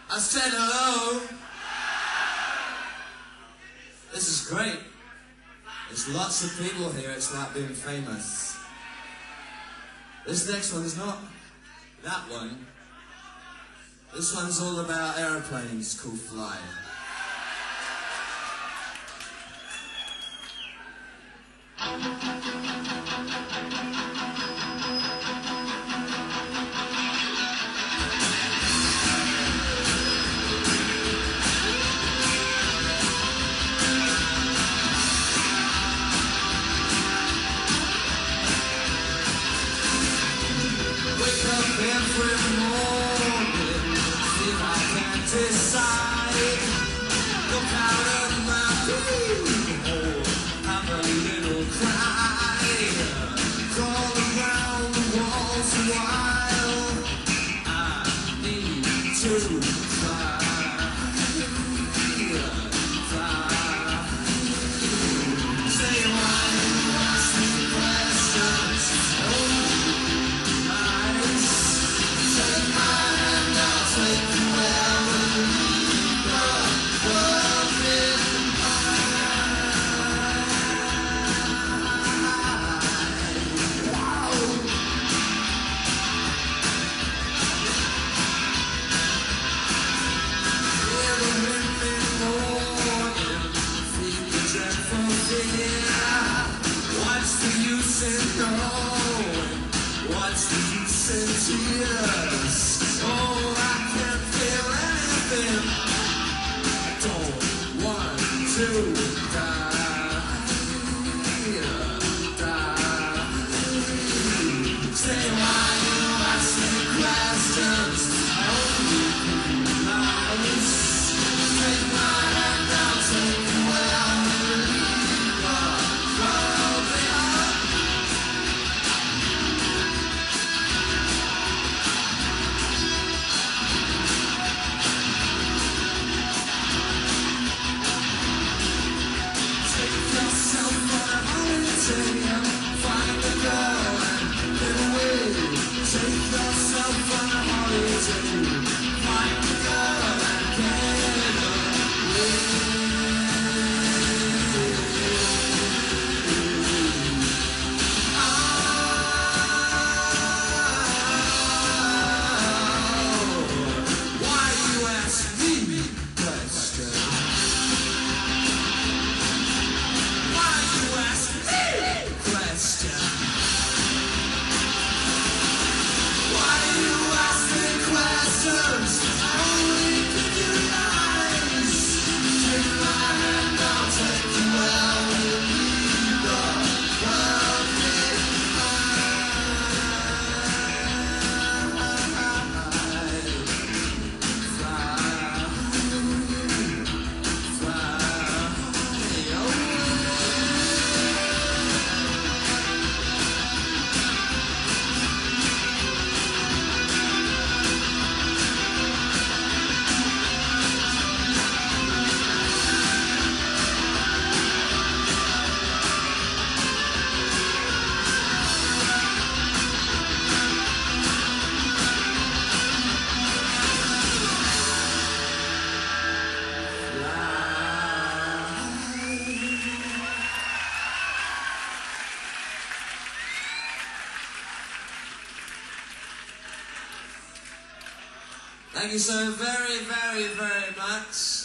I said hello. This is great. There's lots of people here. It's like being famous. This next one is not that one. This one's all about airplanes called Fly. Every morning, see if I can decide. Look out of my keyhole, have a little cry. Crawl around the walls a while. I need to fly. Say why you ask me questions. What's the use in tears? Oh, I can't feel anything. I don't want to die. Say why you ask me questions. Only lies. Take my hand, I'll take you where I believe the world behind. Find a girl and get away. Take yourself on a holiday. Find a girl and get away. Why you ask me questions? Why you ask me questions? Why you ask me questions? I only give you lies. Take my hand, I'll take you where I will lead the world Thank you so very, very, very much.